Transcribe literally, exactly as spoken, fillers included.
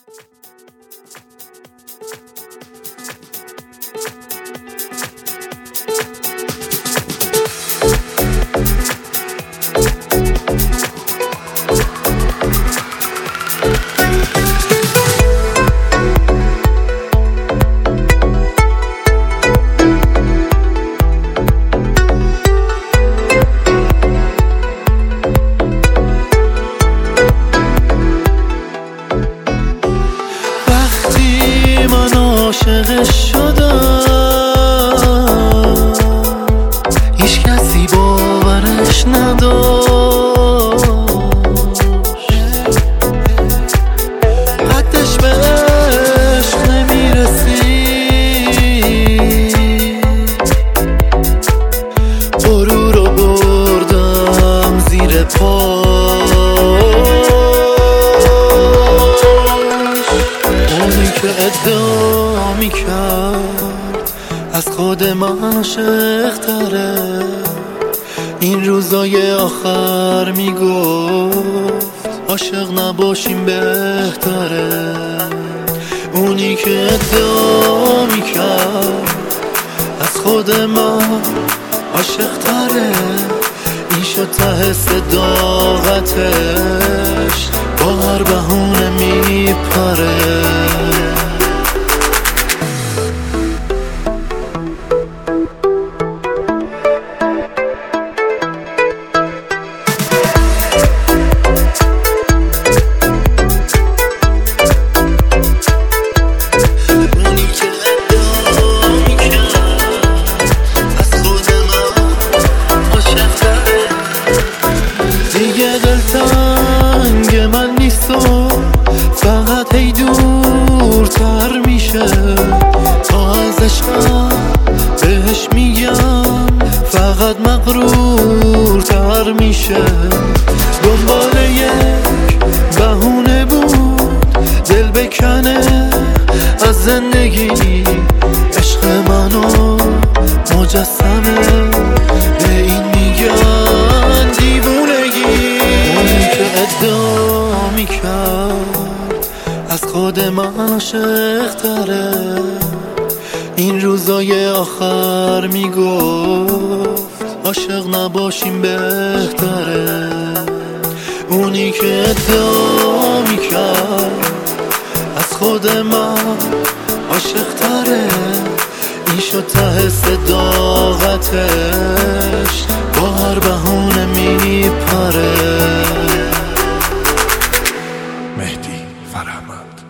عاشقش شدم، هیچ کسی باورش نداشت، قدش به عشق نمیرسید، غرور رو بردم زیر پاش. اونی که ادعا میکرد از خود من عاشق‌تره، این روزای آخر میگفت عاشق نباشیم بهتره. اونی که ادعا میکرد از خود من عاشق‌تره، این شد ته صداقتش، با هر بهونه میپره. دیگه دلتنگ من نیست و فقط هی دورتر میشه، تا از عشقم بهش میگم فقط مغرورتر میشه. دنبال یک بهونه بود دل بکنه از زندگی، عشق منو مجسمه به این میگن دیوونگی. اونی که ادعا میکرد از خود من عاشق‌تره، این روزای آخر میگفت عاشق نباشیم بهتره. اونی که ادعا میکرد از خود من عاشق‌تره، این شد ته صداقتش، با هر بهونه میپره. مهدی فرهمند.